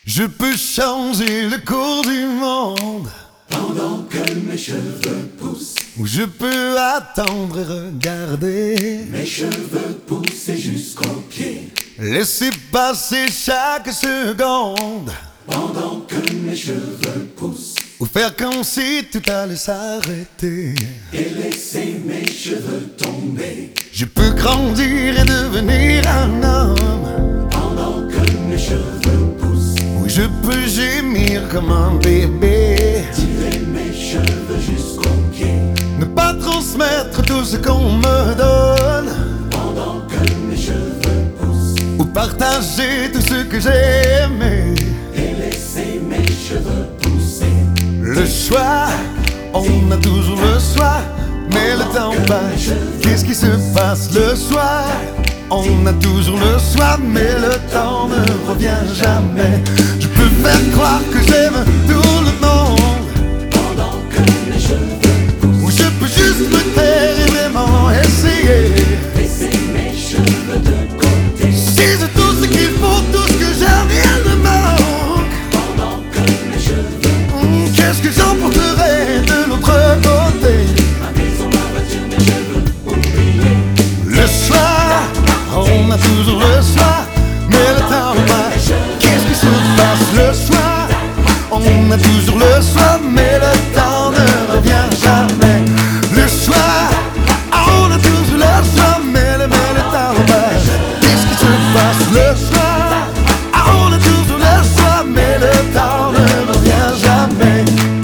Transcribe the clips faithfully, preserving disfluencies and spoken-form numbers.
Je peux changer le cours du monde pendant que mes cheveux poussent, ou je peux attendre et regarder mes cheveux pousser jusqu'aux pieds. Laisser passer chaque seconde Pendant que mes cheveux poussent, ou faire comme si tout allait s'arrêter et laisser mes cheveux tomber. Je peux grandir et devenir un homme Pendant que mes cheveux poussent, ou je peux gémir comme un bébé. tirer mes cheveux jusqu'aux pieds. Ne pas transmettre tout ce qu'on me donne Pendant que mes cheveux poussent, ou partager tout ce que j'ai aimé. et laisser mes cheveux pousser. Le choix, on a toujours le choix, mais le temps passe. Qu'est-ce qui se passe le soir? On a toujours le choix, mais le temps ne revient jamais. Je peux faire croire que j'aime tout le monde, Pendant que mes cheveux poussent, ou je peux juste me taire et vraiment essayer. laisser mes cheveux de côté. Si j'ai tout ce qu'il faut, tout ce que j'ai, rien ne manque. Pendant que mes cheveux, Hum, Qu'est-ce que j'emporterai de l'autre côté? ma maison, ma voiture, mes cheveux oubliés. Le soir, on a toujours le choix, mais le temps passe. Qu'est-ce qui se passe le soir? On a toujours le choix, mais le temps ne revient jamais. Le soir, on a toujours le choix, mais le, mais le temps passe. Qu'est-ce qui se passe le soir? On a toujours le choix, mais le temps ne revient jamais.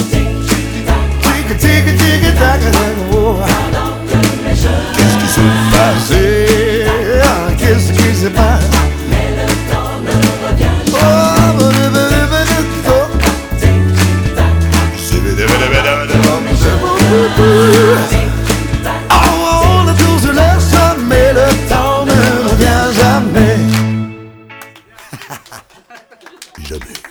Tic, tic, tic, tac, oh. Pendant que mes cheveux, Qu'est-ce qui se passe? Ah, Qu'est-ce qui se passe? mais le temps ne revient Oh, jamais. bada, bada, bada, oh. Oh, on a tous le choix, mais le temps ne revient jamais. Jamais.